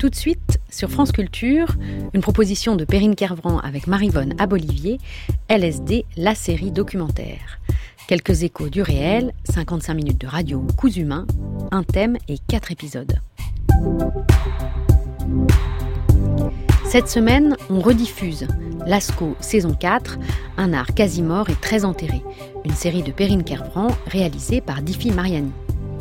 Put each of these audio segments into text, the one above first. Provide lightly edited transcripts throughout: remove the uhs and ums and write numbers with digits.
Tout de suite, sur France Culture, une proposition de Perrine Kervran avec Maryvonne Abolivier, LSD, la série documentaire. Quelques échos du réel, 55 minutes de radio coups humains, un thème et 4 épisodes. Cette semaine, on rediffuse Lascaux saison 4, un art quasi mort et très enterré, une série de Perrine Kervran réalisée par Diffie Mariani.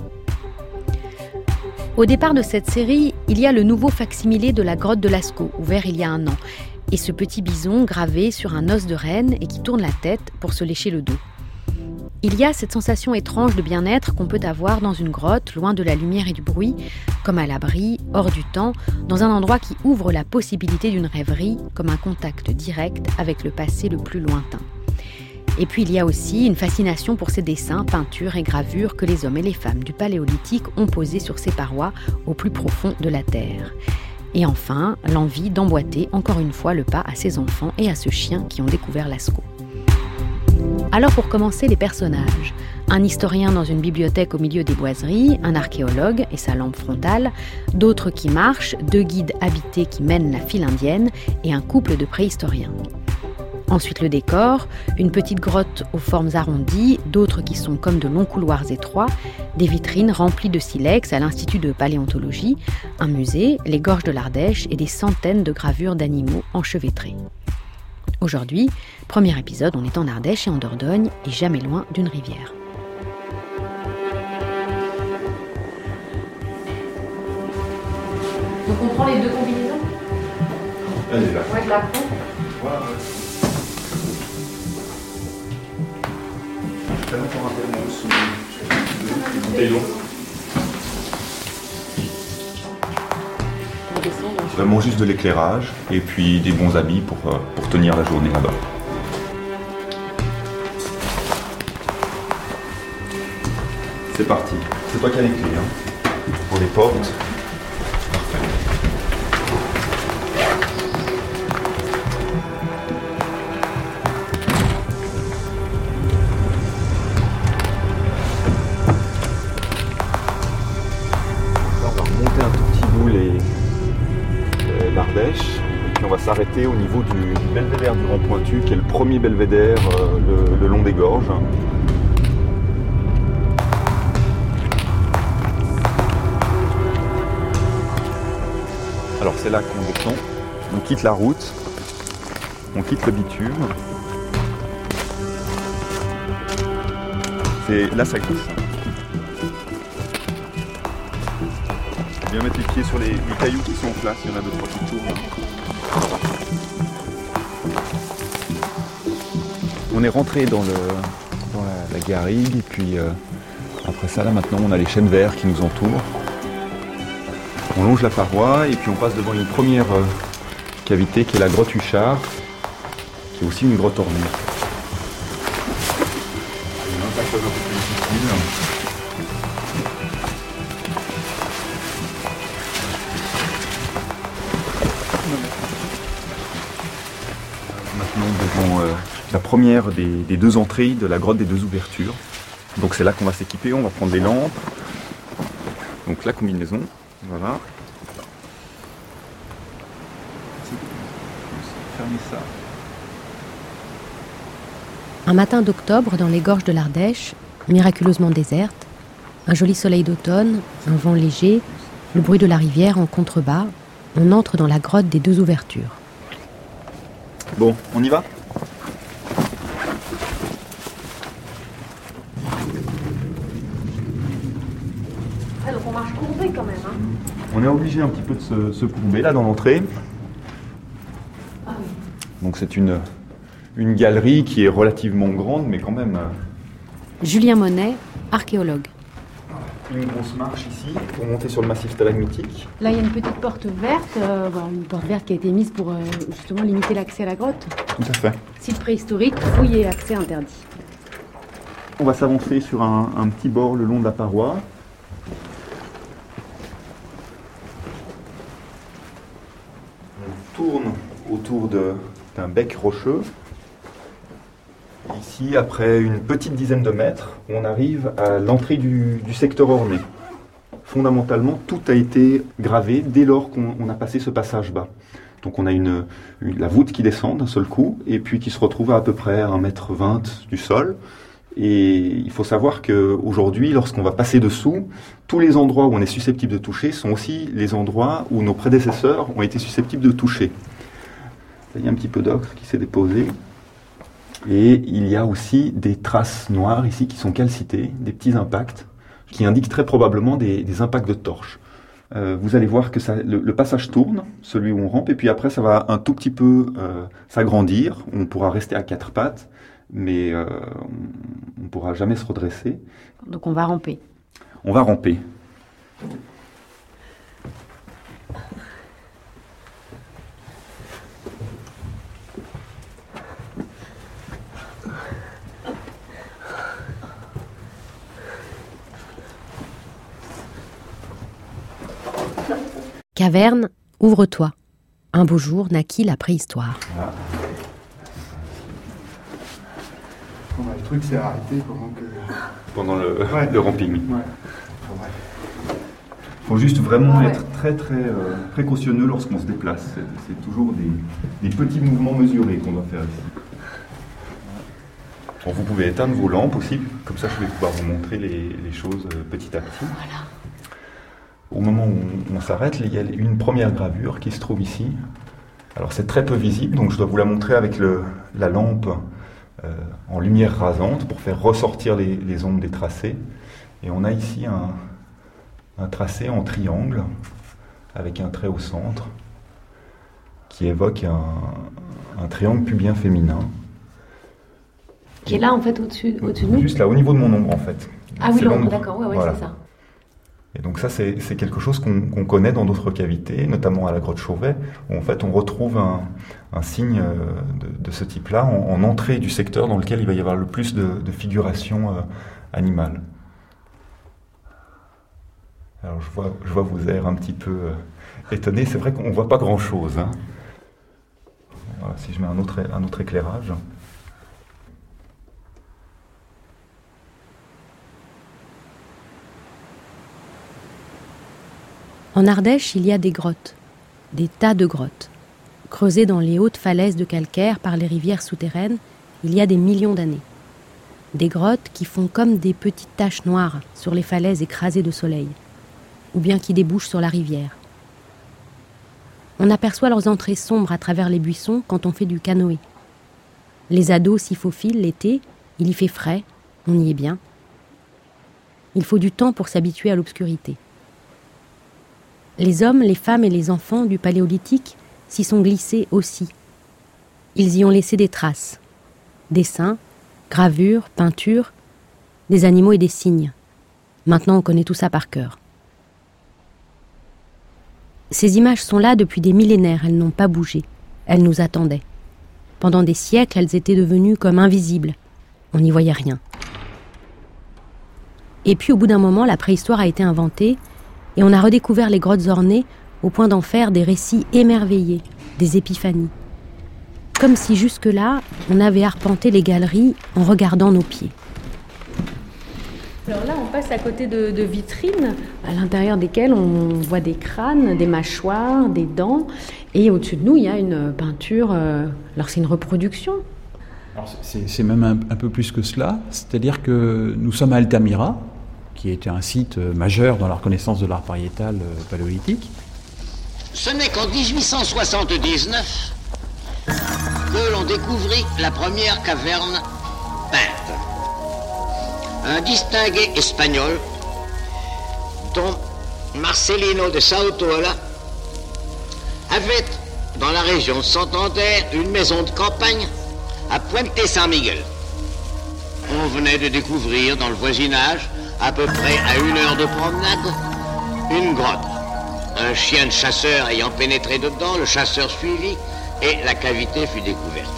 Au départ de cette série, il y a le nouveau facsimilé de la grotte de Lascaux, ouvert il y a 1 an, et ce petit bison gravé sur un os de renne et qui tourne la tête pour se lécher le dos. Il y a cette sensation étrange de bien-être qu'on peut avoir dans une grotte, loin de la lumière et du bruit, comme à l'abri, hors du temps, dans un endroit qui ouvre la possibilité d'une rêverie, comme un contact direct avec le passé le plus lointain. Et puis il y a aussi une fascination pour ces dessins, peintures et gravures que les hommes et les femmes du Paléolithique ont posés sur ces parois au plus profond de la terre. Et enfin, l'envie d'emboîter encore une fois le pas à ces enfants et à ce chien qui ont découvert Lascaux. Alors pour commencer, les personnages. Un historien dans une bibliothèque au milieu des boiseries, un archéologue et sa lampe frontale, d'autres qui marchent, 2 guides habités qui mènent la file indienne et un couple de préhistoriens. Ensuite le décor, une petite grotte aux formes arrondies, d'autres qui sont comme de longs couloirs étroits, des vitrines remplies de silex à l'Institut de paléontologie, un musée, les gorges de l'Ardèche et des centaines de gravures d'animaux enchevêtrés. Aujourd'hui, premier épisode, on est en Ardèche et en Dordogne et jamais loin d'une rivière. Donc on prend les 2 combinaisons ? Allez là. Avec la peau. Ouais. Tellement pour un thermos ou une bouteille d'eau. Vraiment juste de l'éclairage et puis des bons habits pour tenir la journée là-bas. C'est parti. C'est toi qui as les clés hein, pour les portes. Parfait. Là, on va remonter un tout petit bout l'Ardèche, et puis on va s'arrêter au niveau du belvédère du Rond Pointu, qui est le premier belvédère le long des gorges. Alors c'est là qu'on descend, on quitte la route, on quitte le bitume. Là ça glisse. Bien mettre les pieds sur les cailloux qui sont en place, il y en a 2-3 qui tournent. On est rentré dans la garrigue et puis après ça là maintenant on a les chênes verts qui nous entourent. On longe la paroi et puis on passe devant une première cavité qui est la grotte Huchard, qui est aussi une grotte ornée. Un passage un peu plus difficile. Devant la première des 2 entrées de la grotte des 2 ouvertures. Donc c'est là qu'on va s'équiper, on va prendre les lampes. Donc la combinaison, voilà. Fermez ça. Un matin d'octobre dans les gorges de l'Ardèche, miraculeusement déserte, un joli soleil d'automne, un vent léger, le bruit de la rivière en contrebas, on entre dans la grotte des 2 ouvertures. Bon, on y va ? Ah, donc on marche courbé quand même, hein ? On est obligé un petit peu de se courber là dans l'entrée. Ah oui. Donc c'est une galerie qui est relativement grande, mais quand même... Julien Monet, archéologue. Une grosse marche ici pour monter sur le massif stalagmitique. Là, il y a une petite porte verte, une porte verte qui a été mise pour justement limiter l'accès à la grotte. Tout à fait. Site préhistorique, fouille et accès interdit. On va s'avancer sur un petit bord le long de la paroi. On tourne autour d'un bec rocheux. Ici, après une petite dizaine de mètres, on arrive à l'entrée du secteur orné. fondamentalement, tout a été gravé dès lors qu'on a passé ce passage bas. Donc on a la voûte qui descend d'un seul coup, et puis qui se retrouve à peu près à 1,20 m du sol. Et il faut savoir qu'aujourd'hui, lorsqu'on va passer dessous, tous les endroits où on est susceptible de toucher sont aussi les endroits où nos prédécesseurs ont été susceptibles de toucher. Il y a un petit peu d'ocre qui s'est déposé. Et il y a aussi des traces noires ici qui sont calcitées, des petits impacts, qui indiquent très probablement des impacts de torches. Vous allez voir que le passage tourne, celui où on rampe, et puis après ça va un tout petit peu s'agrandir. On pourra rester à 4 pattes, mais on ne pourra jamais se redresser. Donc on va ramper. On va ramper. Caverne, ouvre-toi. Un beau jour naquit la préhistoire. Voilà. Le truc s'est arrêté pendant le ramping. Ouais. Il faut juste vraiment être très très précautionneux lorsqu'on se déplace. C'est toujours des petits mouvements mesurés qu'on doit faire ici. Bon, vous pouvez éteindre vos lampes aussi, comme ça je vais pouvoir vous montrer les choses petit à petit. Voilà. Au moment où on s'arrête, il y a une première gravure qui se trouve ici. Alors c'est très peu visible, donc je dois vous la montrer avec la lampe en lumière rasante pour faire ressortir les ombres des tracés. Et on a ici un tracé en triangle avec un trait au centre qui évoque un triangle pubien féminin. Qui est là en fait au-dessus de nous. Juste là, au niveau de mon ombre en fait. Ah oui, l'ombre, d'accord, ouais, voilà. C'est ça. Et donc ça, c'est quelque chose qu'on connaît dans d'autres cavités, notamment à la grotte Chauvet, où en fait on retrouve un signe de ce type-là en entrée du secteur dans lequel il va y avoir le plus de figuration animale. Alors je vois vos airs un petit peu étonnés, c'est vrai qu'on ne voit pas grand-chose. Hein. Voilà, si je mets un autre éclairage... En Ardèche, il y a des grottes, des tas de grottes. Creusées dans les hautes falaises de calcaire par les rivières souterraines, il y a des millions d'années. Des grottes qui font comme des petites taches noires sur les falaises écrasées de soleil, ou bien qui débouchent sur la rivière. On aperçoit leurs entrées sombres à travers les buissons quand on fait du canoë. Les ados s'y faufilent l'été, il y fait frais, on y est bien. Il faut du temps pour s'habituer à l'obscurité. Les hommes, les femmes et les enfants du Paléolithique s'y sont glissés aussi. Ils y ont laissé des traces. Dessins, gravures, peintures, des animaux et des cygnes. Maintenant, on connaît tout ça par cœur. Ces images sont là depuis des millénaires, elles n'ont pas bougé. Elles nous attendaient. Pendant des siècles, elles étaient devenues comme invisibles. On n'y voyait rien. Et puis, au bout d'un moment, la préhistoire a été inventée et on a redécouvert les grottes ornées au point d'en faire des récits émerveillés, des épiphanies. Comme si jusque-là, on avait arpenté les galeries en regardant nos pieds. Alors là, on passe à côté de vitrines, à l'intérieur desquelles on voit des crânes, des mâchoires, des dents. Et au-dessus de nous, il y a une peinture. Alors c'est une reproduction. Alors c'est même un peu plus que cela. C'est-à-dire que nous sommes à Altamira, qui était un site majeur dans la reconnaissance de l'art pariétal paléolithique. Ce n'est qu'en 1879 que l'on découvrit la première caverne peinte. Un distingué espagnol, dont Marcelino de Sautola, avait dans la région de Santander une maison de campagne à Puente San Miguel. On venait de découvrir dans le voisinage, à peu près à 1 heure de promenade, une grotte. Un chien de chasseur ayant pénétré dedans, le chasseur suivit et la cavité fut découverte.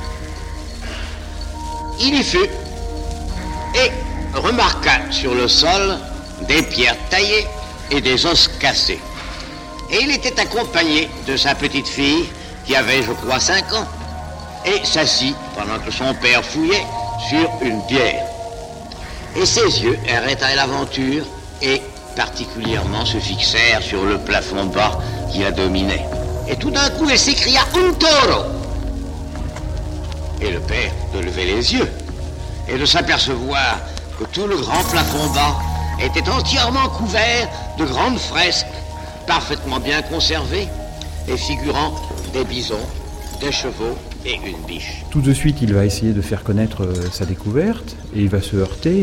Il y fut et remarqua sur le sol des pierres taillées et des os cassés. Et il était accompagné de sa petite fille, qui avait, je crois, 5 ans, et s'assit pendant que son père fouillait sur une pierre. Et ses yeux arrêtaient l'aventure et particulièrement se fixèrent sur le plafond bas qui la dominait. Et tout d'un coup, elle s'écria « Un taureau !» Et le père de lever les yeux et de s'apercevoir que tout le grand plafond bas était entièrement couvert de grandes fresques, parfaitement bien conservées et figurant des bisons, des chevaux et une biche. Tout de suite, il va essayer de faire connaître sa découverte et il va se heurter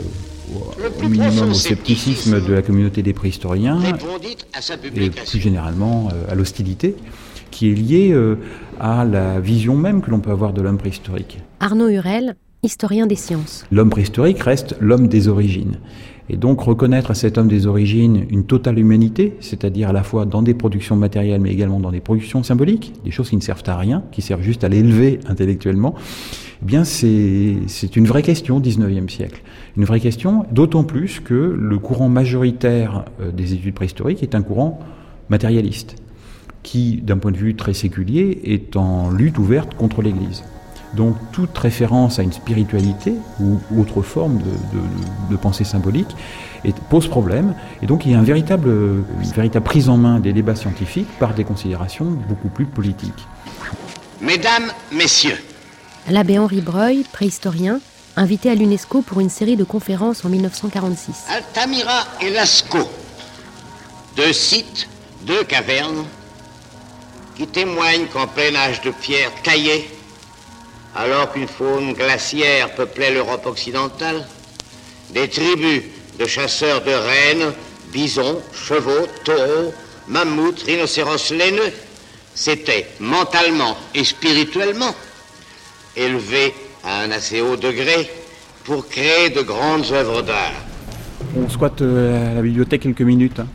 au minimum au scepticisme de la communauté des préhistoriens et plus généralement à l'hostilité qui est liée à la vision même que l'on peut avoir de l'homme préhistorique. Arnaud Hurel, historien des sciences. L'homme préhistorique reste l'homme des origines. Et donc reconnaître à cet homme des origines une totale humanité, c'est-à-dire à la fois dans des productions matérielles mais également dans des productions symboliques, des choses qui ne servent à rien, qui servent juste à l'élever intellectuellement, eh bien c'est une vraie question au XIXe siècle. Une vraie question, d'autant plus que le courant majoritaire des études préhistoriques est un courant matérialiste, qui, d'un point de vue très séculier, est en lutte ouverte contre l'Église. Donc toute référence à une spiritualité ou autre forme de pensée symbolique pose problème. Et donc il y a une véritable prise en main des débats scientifiques par des considérations beaucoup plus politiques. Mesdames, messieurs. L'abbé Henri Breuil, préhistorien, invité à l'UNESCO pour une série de conférences en 1946. Altamira et Lascaux, deux sites, deux cavernes, qui témoignent qu'en plein âge de pierre taillée, alors qu'une faune glaciaire peuplait l'Europe occidentale, des tribus de chasseurs de rennes, bisons, chevaux, taureaux, mammouths, rhinocéros laineux s'étaient mentalement et spirituellement élevés à un assez haut degré pour créer de grandes œuvres d'art. On squatte à la bibliothèque quelques minutes. Hein.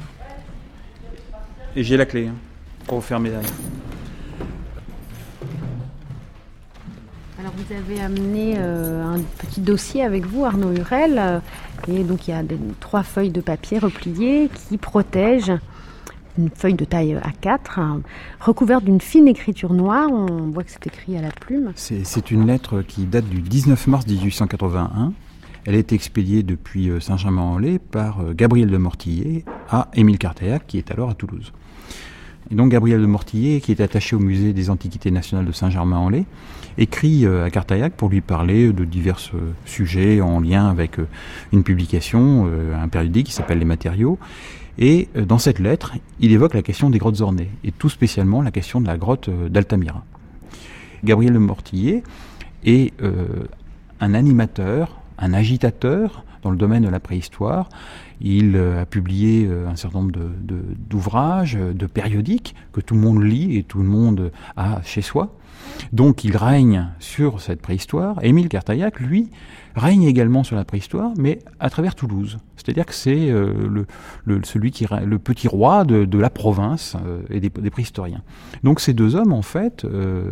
Et j'ai la clé pour fermer derrière. Alors vous avez amené un petit dossier avec vous, Arnaud Hurel, et donc il y a 3 feuilles de papier repliées qui protègent une feuille de taille A4, recouverte d'une fine écriture noire. On voit que c'est écrit à la plume. C'est une lettre qui date du 19 mars 1881. Elle est expédiée depuis Saint-Germain-en-Laye par Gabriel de Mortillet à Émile Cartaillac, qui est alors à Toulouse. Et donc Gabriel de Mortillet, qui est attaché au musée des Antiquités nationales de Saint-Germain-en-Laye, écrit à Cartaillac pour lui parler de divers sujets en lien avec une publication, un périodique qui s'appelle Les Matériaux. Et dans cette lettre, il évoque la question des grottes ornées, et tout spécialement la question de la grotte d'Altamira. Gabriel de Mortillet est un animateur, un agitateur dans le domaine de la préhistoire. Il a publié un certain nombre d'ouvrages, de périodiques que tout le monde lit et tout le monde a chez soi. Donc il règne sur cette préhistoire. Émile Cartaillac, lui, règne également sur la préhistoire, mais à travers Toulouse. C'est-à-dire que c'est le petit roi de la province et des préhistoriens. Donc ces deux hommes, en fait,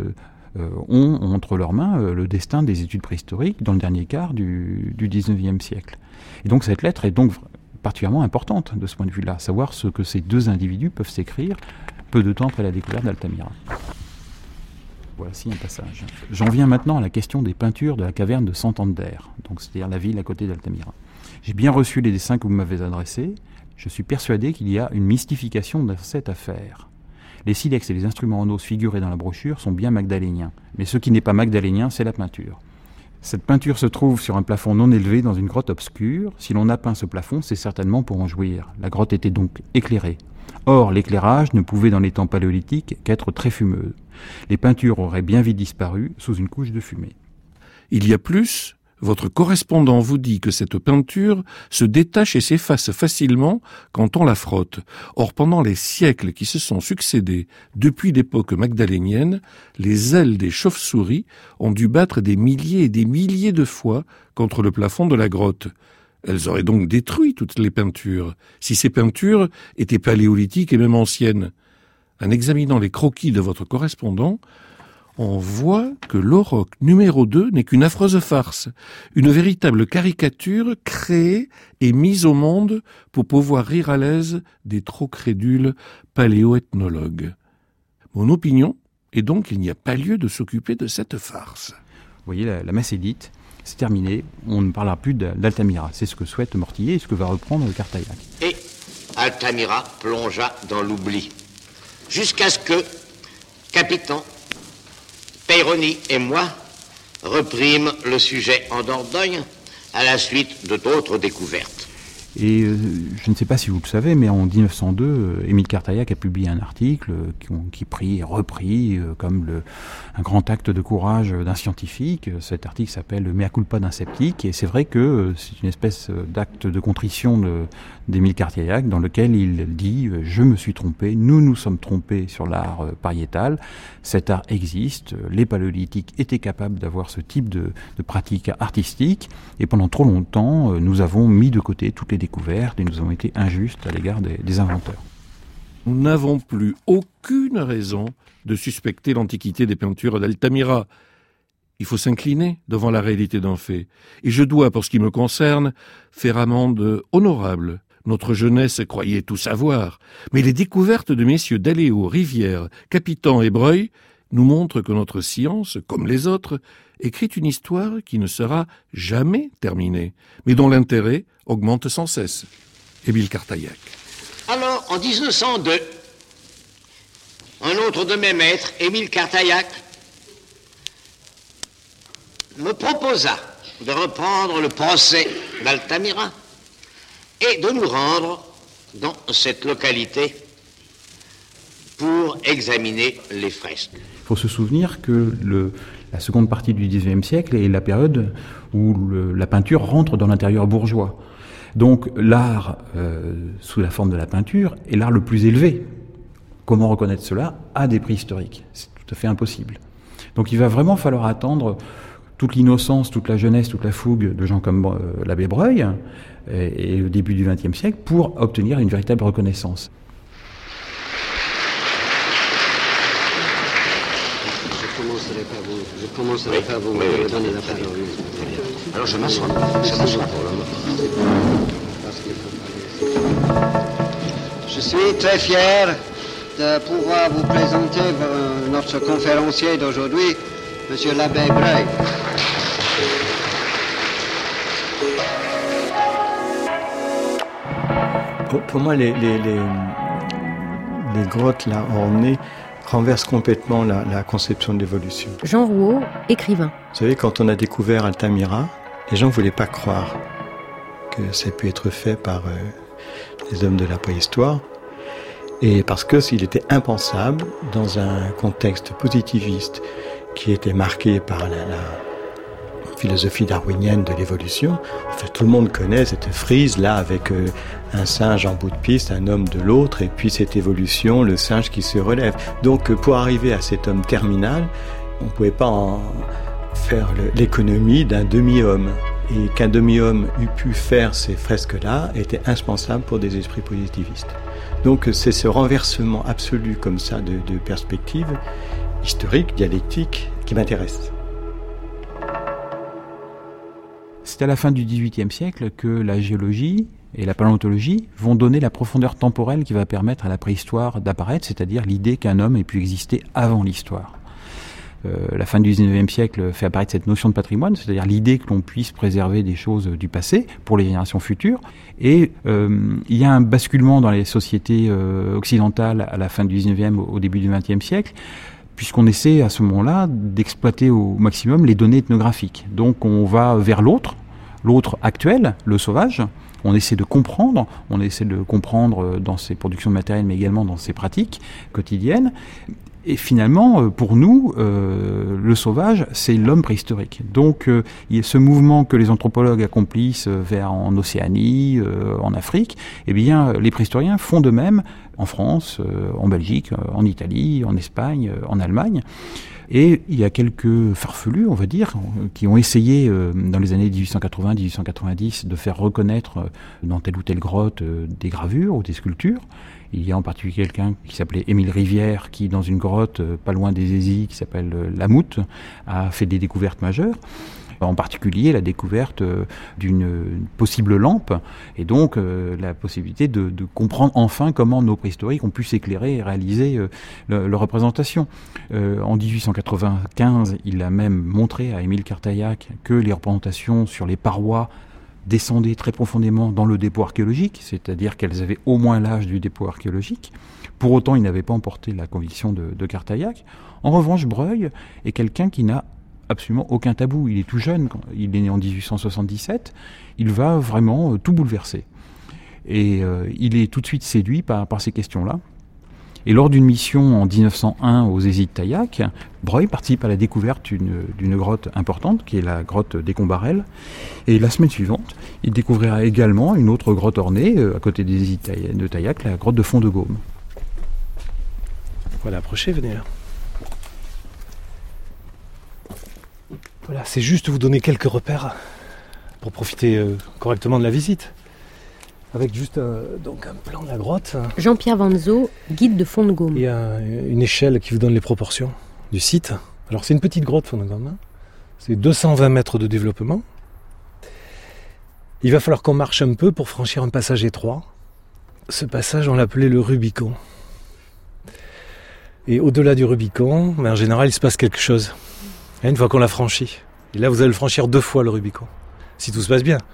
ont entre leurs mains le destin des études préhistoriques dans le dernier quart du XIXe siècle. Et donc cette lettre est donc particulièrement importante de ce point de vue-là, savoir ce que ces deux individus peuvent s'écrire peu de temps après la découverte d'Altamira. Voici un passage. J'en viens maintenant à la question des peintures de la caverne de Santander, donc c'est-à-dire la ville à côté d'Altamira. J'ai bien reçu les dessins que vous m'avez adressés. Je suis persuadé qu'il y a une mystification dans cette affaire. Les silex et les instruments en os figurés dans la brochure sont bien magdaléniens, mais ce qui n'est pas magdalénien, c'est la peinture. Cette peinture se trouve sur un plafond non élevé dans une grotte obscure. Si l'on a peint ce plafond, c'est certainement pour en jouir. La grotte était donc éclairée. Or, l'éclairage ne pouvait dans les temps paléolithiques qu'être très fumeux. Les peintures auraient bien vite disparu sous une couche de fumée. Il y a plus, votre correspondant vous dit que cette peinture se détache et s'efface facilement quand on la frotte. Or, pendant les siècles qui se sont succédés depuis l'époque magdalénienne, les ailes des chauves-souris ont dû battre des milliers et des milliers de fois contre le plafond de la grotte. Elles auraient donc détruit toutes les peintures, si ces peintures étaient paléolithiques et même anciennes. En examinant les croquis de votre correspondant, on voit que l'auroch numéro 2 n'est qu'une affreuse farce, une véritable caricature créée et mise au monde pour pouvoir rire à l'aise des trop crédules paléoethnologues. Mon opinion est donc qu'il n'y a pas lieu de s'occuper de cette farce. Vous voyez, la messe est dite, c'est terminé, on ne parlera plus d'Altamira. C'est ce que souhaite Mortillet et ce que va reprendre Cartaillac. Et Altamira plongea dans l'oubli. Jusqu'à ce que Capitan, Peyroni et moi reprîmes le sujet en Dordogne à la suite de d'autres découvertes. Et je ne sais pas si vous le savez, mais en 1902, Émile Cartaillac a publié un article qui repris comme un grand acte de courage d'un scientifique. Cet article s'appelle « Mea culpa d'un sceptique » et c'est vrai que c'est une espèce d'acte de contrition d'Émile Cartaillac dans lequel il dit « Je me suis trompé, nous nous sommes trompés sur l'art pariétal, cet art existe, les paléolithiques étaient capables d'avoir ce type de pratique artistique et pendant trop longtemps, nous avons mis de côté toutes les découvertes et nous avons été injustes à l'égard des inventeurs. » Nous n'avons plus aucune raison de suspecter l'antiquité des peintures d'Altamira. Il faut s'incliner devant la réalité d'un fait. Et je dois, pour ce qui me concerne, faire amende honorable. Notre jeunesse croyait tout savoir. Mais les découvertes de messieurs Daléo, Rivière, Capitan et Breuil nous montrent que notre science, comme les autres, écrit une histoire qui ne sera jamais terminée, mais dont l'intérêt augmente sans cesse. Émile Cartaillac. Alors, en 1902, un autre de mes maîtres, Émile Cartaillac, me proposa de reprendre le procès d'Altamira et de nous rendre dans cette localité pour examiner les fresques. Il faut se souvenir que la seconde partie du XIXe siècle est la période où la peinture rentre dans l'intérieur bourgeois. Donc l'art sous la forme de la peinture est l'art le plus élevé. Comment reconnaître cela à des prix historiques? C'est tout à fait impossible. Donc il va vraiment falloir attendre toute l'innocence, toute la jeunesse, toute la fougue de gens comme l'abbé Breuil et le début du XXe siècle pour obtenir une véritable reconnaissance. Je commencerai pas à vous donner la parole. Alors je m'assois pour le moment. Je suis très fier de pouvoir vous présenter notre conférencier d'aujourd'hui, Monsieur l'abbé Breuil. Pour moi, les grottes là ornées renversent complètement la conception de l'évolution. Jean Rouault, écrivain. Vous savez, quand on a découvert Altamira, les gens ne voulaient pas croire que ça ait pu être fait par les hommes de la préhistoire. Et parce que s'il était impensable, dans un contexte positiviste qui était marqué par la philosophie darwinienne de l'évolution, en fait, tout le monde connaît cette frise là avec un singe en bout de piste, un homme de l'autre, et puis cette évolution, le singe qui se relève. Donc pour arriver à cet homme terminal, on ne pouvait pas en faire l'économie d'un demi-homme. Et qu'un demi-homme eût pu faire ces fresques-là était indispensable pour des esprits positivistes. Donc c'est ce renversement absolu comme ça de perspective historique, dialectique, qui m'intéresse. C'est à la fin du XVIIIe siècle que la géologie et la paléontologie vont donner la profondeur temporelle qui va permettre à la préhistoire d'apparaître, c'est-à-dire l'idée qu'un homme ait pu exister avant l'histoire. La fin du XIXe siècle fait apparaître cette notion de patrimoine, c'est-à-dire l'idée que l'on puisse préserver des choses du passé pour les générations futures. Et il y a un basculement dans les sociétés occidentales à la fin du XIXe, au début du XXe siècle, puisqu'on essaie à ce moment-là d'exploiter au maximum les données ethnographiques. Donc on va vers l'autre actuel, le sauvage. On essaie de comprendre dans ses productions de matériel, mais également dans ses pratiques quotidiennes. Et finalement, pour nous, le sauvage, c'est l'homme préhistorique. Donc, il y a ce mouvement que les anthropologues accomplissent en Océanie, en Afrique. Eh bien, les préhistoriens font de même en France, en Belgique, en Italie, en Espagne, en Allemagne. Et il y a quelques farfelus, on va dire, qui ont essayé, dans les années 1880-1890, de faire reconnaître dans telle ou telle grotte des gravures ou des sculptures. Il y a en particulier quelqu'un qui s'appelait Émile Rivière, qui, dans une grotte pas loin des Aisies, qui s'appelle La Moute, a fait des découvertes majeures. En particulier la découverte d'une possible lampe, et donc la possibilité de comprendre enfin comment nos préhistoriques ont pu s'éclairer et réaliser leur représentation. En 1895, il a même montré à Émile Cartaillac que les représentations sur les parois descendaient très profondément dans le dépôt archéologique, c'est-à-dire qu'elles avaient au moins l'âge du dépôt archéologique. Pour autant, il n'avait pas emporté la conviction de Cartaillac. En revanche, Breuil est quelqu'un qui n'a absolument aucun tabou. Il est tout jeune, il est né en 1877, il va vraiment tout bouleverser. Et il est tout de suite séduit par ces questions-là. Et lors d'une mission en 1901 aux Hésites-Taillac, Breuil participe à la découverte d'une grotte importante, qui est la grotte des Combarelles. Et la semaine suivante, il découvrira également une autre grotte ornée, à côté des Hésites-Taillac, la grotte de Fond-de-Gaume. Voilà, approchez, venez là. Voilà, c'est juste vous donner quelques repères pour profiter correctement de la visite. Avec juste donc un plan de la grotte. Jean-Pierre Vanzo, guide de Fond-de-Gaume. Il y a une échelle qui vous donne les proportions du site. Alors c'est une petite grotte Fond-de-Gaume. Hein. C'est 220 mètres de développement. Il va falloir qu'on marche un peu pour franchir un passage étroit. Ce passage, on l'appelait le Rubicon. Et au-delà du Rubicon, en général, il se passe quelque chose. Et une fois qu'on l'a franchi. Et là, vous allez le franchir 2 fois le Rubicon. Si tout se passe bien.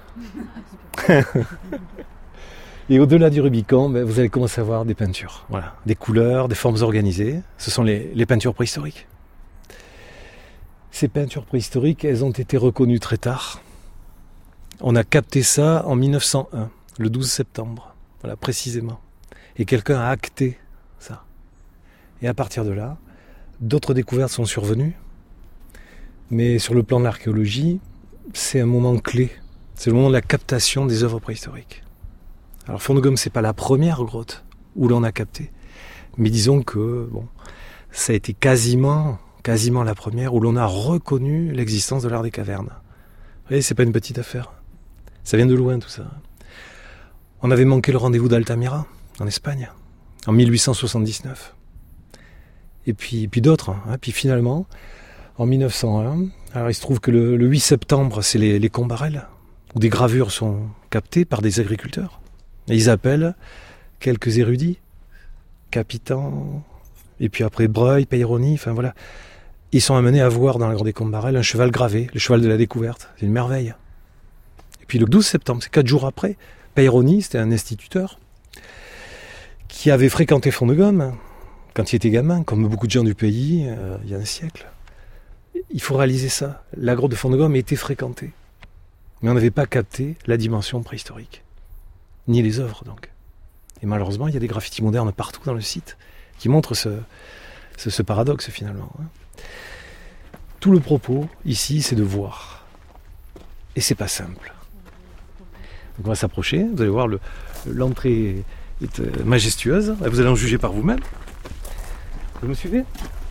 Et au-delà du Rubicon, vous allez commencer à voir des peintures. Voilà, des couleurs, des formes organisées. Ce sont les peintures préhistoriques. Ces peintures préhistoriques, elles ont été reconnues très tard. On a capté ça en 1901, le 12 septembre. Voilà, précisément. Et quelqu'un a acté ça. Et à partir de là, d'autres découvertes sont survenues. Mais sur le plan de l'archéologie, c'est un moment clé. C'est le moment de la captation des œuvres préhistoriques. Alors Fond-de-Gaume, c'est pas la première grotte où l'on a capté, mais disons que ça a été quasiment la première où l'on a reconnu l'existence de l'art des cavernes. Vous voyez, c'est pas une petite affaire. Ça vient de loin tout ça. On avait manqué le rendez-vous d'Altamira, en Espagne, en 1879. Et puis d'autres. Hein. Puis finalement, en 1901, alors il se trouve que le 8 septembre, c'est les Combarelles, où des gravures sont captées par des agriculteurs. Et ils appellent quelques érudits, Capitan, et puis après Breuil, Peyroni, enfin voilà. Ils sont amenés à voir dans la grotte des Combarelles un cheval gravé, le cheval de la découverte. C'est une merveille. Et puis le 12 septembre, c'est 4 jours après, Peyroni, c'était un instituteur, qui avait fréquenté Fond-de-Gaume quand il était gamin, comme beaucoup de gens du pays, il y a un siècle. Il faut réaliser ça. La grotte de Fond-de-Gaume était fréquentée. Mais on n'avait pas capté la dimension préhistorique. Ni les œuvres, donc. Et malheureusement, il y a des graffitis modernes partout dans le site qui montrent ce paradoxe, finalement. Tout le propos, ici, c'est de voir. Et c'est pas simple. Donc on va s'approcher. Vous allez voir, l'entrée est majestueuse. Vous allez en juger par vous-même. Vous me suivez ?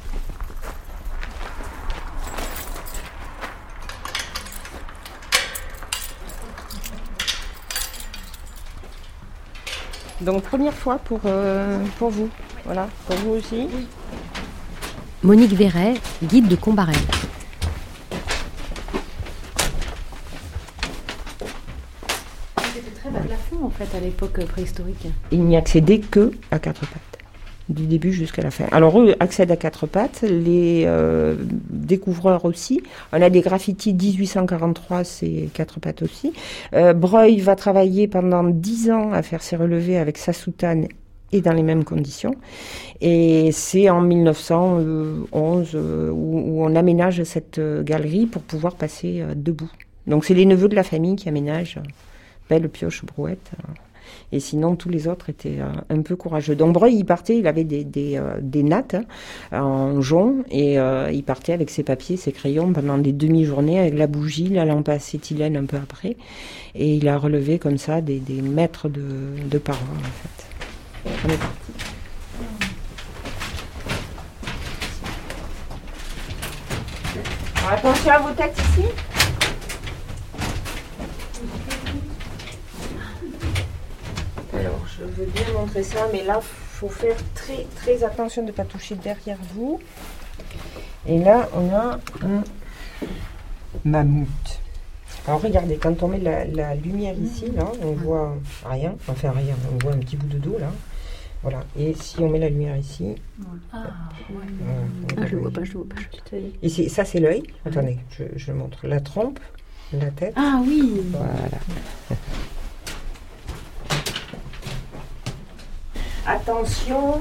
Donc première fois pour vous, voilà, pour vous aussi. Monique Verret, guide de Combarelles. C'était très bas plafond en fait à l'époque préhistorique. Il n'y accédait que à 4 pattes, du début jusqu'à la fin. Alors eux accèdent à 4 pattes, les découvreurs aussi. On a des graffitis 1843, c'est 4 pattes aussi. Breuil va travailler pendant 10 ans à faire ses relevés avec sa soutane et dans les mêmes conditions. Et c'est en 1911 où on aménage cette galerie pour pouvoir passer debout. Donc c'est les neveux de la famille qui aménagent Belle Pioche Brouette. Et sinon, tous les autres étaient un peu courageux. Donc Breuil, il partait, il avait des nattes en jonc, et il partait avec ses papiers, ses crayons pendant des demi-journées avec la bougie, la lampe à acétylène un peu après. Et il a relevé comme ça des mètres de parois, en fait. On est parti. Alors, attention à vos têtes ici. Alors, je veux bien montrer ça, mais là, il faut faire très, très attention de ne pas toucher derrière vous. Et là, on a un mammouth. Alors, regardez, quand on met la lumière ici, là, on voit rien, enfin rien, on voit un petit bout de dos, là. Voilà, et si on met la lumière ici... Je le vois pas, Et ça, c'est l'œil. Attendez, je montre. La trompe, la tête. Ah oui. Voilà. Attention.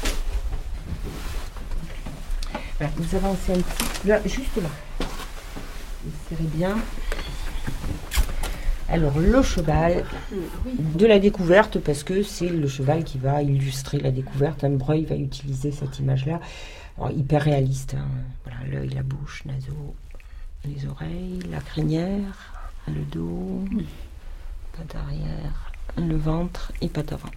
Voilà, vous avancez un petit... Là, juste là. Vous serrez bien. Alors, le cheval de la découverte, parce que c'est le cheval qui va illustrer la découverte. Breuil va utiliser cette image-là. Alors, hyper réaliste. Hein. Voilà, l'œil, la bouche, naseau, les oreilles, la crinière, le dos, patte arrière, le ventre et patte avant.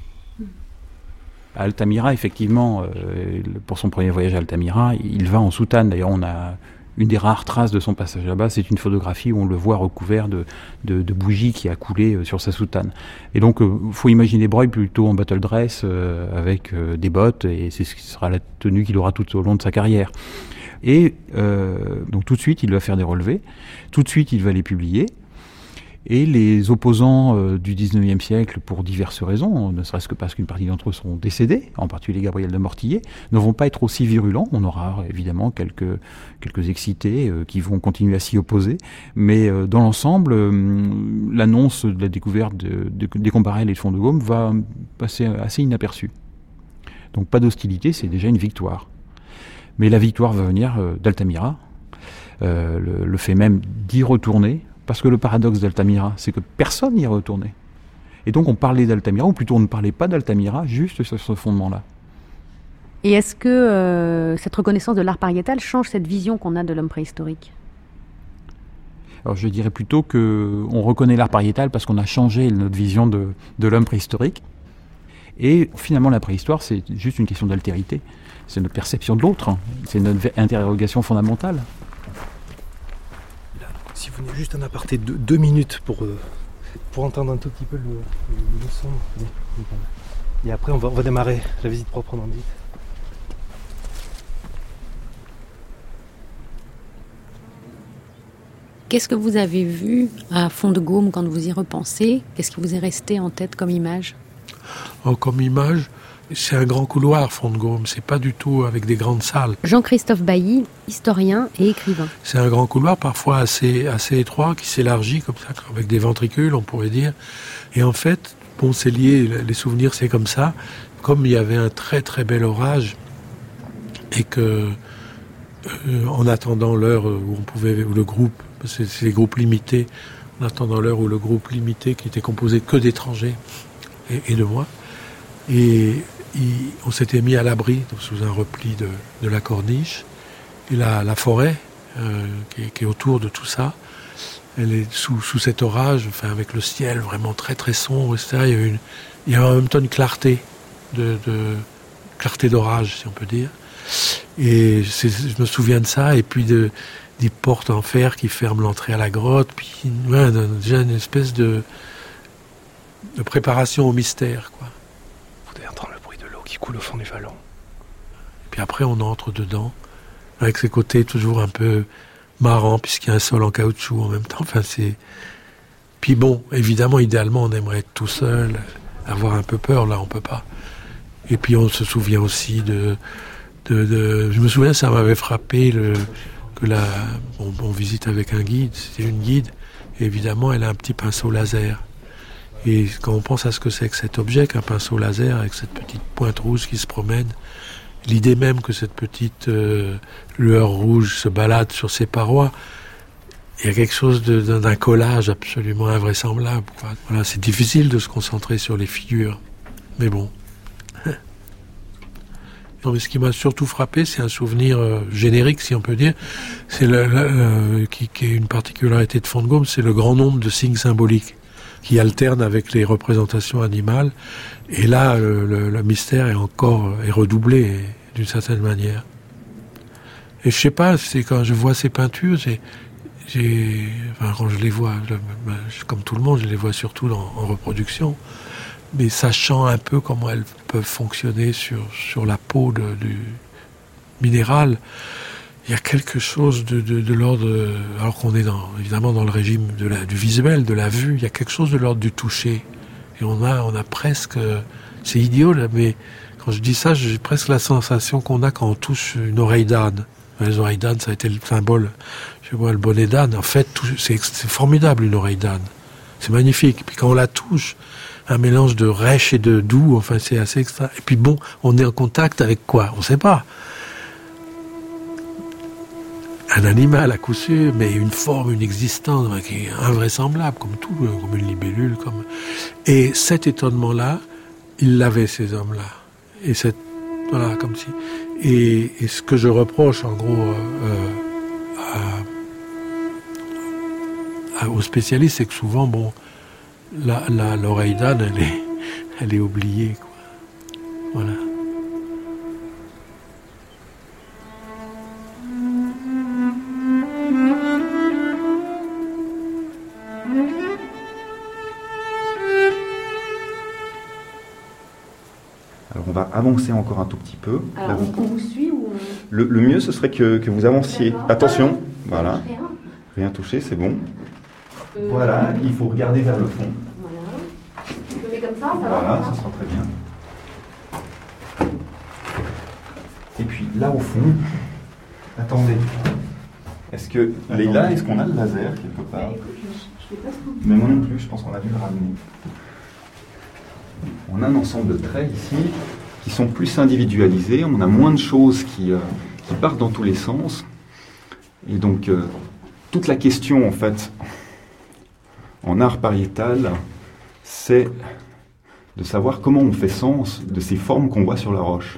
À Altamira, effectivement, pour son premier voyage à Altamira, il va en soutane. D'ailleurs, on a une des rares traces de son passage là-bas, c'est une photographie où on le voit recouvert de bougies qui a coulé sur sa soutane. Et donc, faut imaginer Breuil plutôt en battle dress, avec des bottes, et c'est ce qui sera la tenue qu'il aura tout au long de sa carrière. Et donc tout de suite, il va faire des relevés, tout de suite, il va les publier. Et les opposants du 19e siècle, pour diverses raisons, ne serait-ce que parce qu'une partie d'entre eux sont décédés, en particulier Gabriel de Mortillet, ne vont pas être aussi virulents. On aura évidemment quelques excités qui vont continuer à s'y opposer. Mais dans l'ensemble, l'annonce de la découverte des Combarelles et de Fond de Gaume va passer assez inaperçue. Donc pas d'hostilité, c'est déjà une victoire. Mais la victoire va venir d'Altamira, le fait même d'y retourner. Parce que le paradoxe d'Altamira, c'est que personne n'y est retourné. Et donc on parlait d'Altamira, ou plutôt on ne parlait pas d'Altamira, juste sur ce fondement-là. Et est-ce que cette reconnaissance de l'art pariétal change cette vision qu'on a de l'homme préhistorique ? Alors je dirais plutôt qu'on reconnaît l'art pariétal parce qu'on a changé notre vision de l'homme préhistorique. Et finalement la préhistoire, c'est juste une question d'altérité. C'est notre perception de l'autre, hein. C'est notre interrogation fondamentale. Si vous venez juste un aparté de 2 minutes pour entendre un tout petit peu le son. Et après, on va démarrer la visite proprement dite. Qu'est-ce que vous avez vu à Fond de Gaume quand vous y repensez ? Qu'est-ce qui vous est resté en tête comme image ? Comme image, c'est un grand couloir, Fond de Gaume. C'est pas du tout avec des grandes salles. Jean-Christophe Bailly, historien et écrivain. C'est un grand couloir, parfois assez étroit, qui s'élargit comme ça, avec des ventricules, on pourrait dire. Et en fait, bon, c'est lié, les souvenirs, c'est comme ça. Comme il y avait un très très bel orage, et que, en attendant l'heure où le groupe, c'est des groupes limités, en attendant l'heure où le groupe limité, qui était composé que d'étrangers, et de moi, et on s'était mis à l'abri sous un repli de la corniche, et la forêt qui est autour de tout ça, elle est sous cet orage, enfin avec le ciel vraiment très très sombre, etc. Il y a en même temps une clarté clarté d'orage, si on peut dire. Et je me souviens de ça, et puis des portes en fer qui ferment l'entrée à la grotte, puis déjà une espèce de préparation au mystère, quoi. Vous devez entendre le bruit de l'eau qui coule au fond du vallon. Et puis après, on entre dedans, avec ses côtés toujours un peu marrants, puisqu'il y a un sol en caoutchouc en même temps. Enfin, Puis bon, évidemment, idéalement, on aimerait être tout seul, avoir un peu peur, là, on peut pas. Et puis on se souvient aussi je me souviens, ça m'avait frappé on visite avec un guide, c'était une guide, et évidemment, elle a un petit pinceau laser. Et quand on pense à ce que c'est que cet objet, qu'un pinceau laser avec cette petite pointe rouge qui se promène, l'idée même que cette petite lueur rouge se balade sur ses parois, il y a quelque chose d'un collage absolument invraisemblable, quoi. Voilà, c'est difficile de se concentrer sur les figures, mais bon. Non, mais ce qui m'a surtout frappé, c'est un souvenir générique, si on peut dire, c'est qui est une particularité de Fond de Gaume, c'est le grand nombre de signes symboliques qui alternent avec les représentations animales. Et là, le mystère est redoublé d'une certaine manière. Et je sais pas, c'est quand je vois ces peintures, quand je les vois, comme tout le monde, je les vois surtout en reproduction, mais sachant un peu comment elles peuvent fonctionner sur la peau du minéral, il y a quelque chose de l'ordre, alors qu'on est évidemment dans le régime du visuel, de la vue, il y a quelque chose de l'ordre du toucher. Et on a presque, c'est idiot là, mais quand je dis ça, j'ai presque la sensation qu'on a quand on touche une oreille d'âne. Les oreilles d'âne, ça a été le symbole. Je vois le bonnet d'âne. En fait, c'est formidable, une oreille d'âne. C'est magnifique. Puis quand on la touche, un mélange de rêche et de doux, enfin, c'est assez extra. Et puis bon, on est en contact avec quoi? On ne sait pas. Un animal à coup sûr, mais une forme, une existence qui est invraisemblable, comme tout, comme une libellule. Et cet étonnement-là, ils l'avaient, ces hommes-là. Et voilà, comme si... Et ce que je reproche, en gros, aux spécialistes, c'est que souvent, bon, l'oreille d'âne, elle est oubliée, quoi. Voilà. Alors on va avancer encore un tout petit peu. Alors, on vous suit ou le mieux, ce serait que vous avanciez. Attention, voilà. Rien touché, c'est bon. Voilà, il faut regarder vers le fond. Voilà. Je le mets comme ça, Voilà, ça sera très bien. Et puis là au fond, attendez. Est-ce qu'on a le laser quelque part? Mais moi non plus, je pense qu'on a dû le ramener. On a un ensemble de traits ici qui sont plus individualisés, on a moins de choses qui partent dans tous les sens. Et donc, toute la question, en fait, en art pariétal, c'est de savoir comment on fait sens de ces formes qu'on voit sur la roche.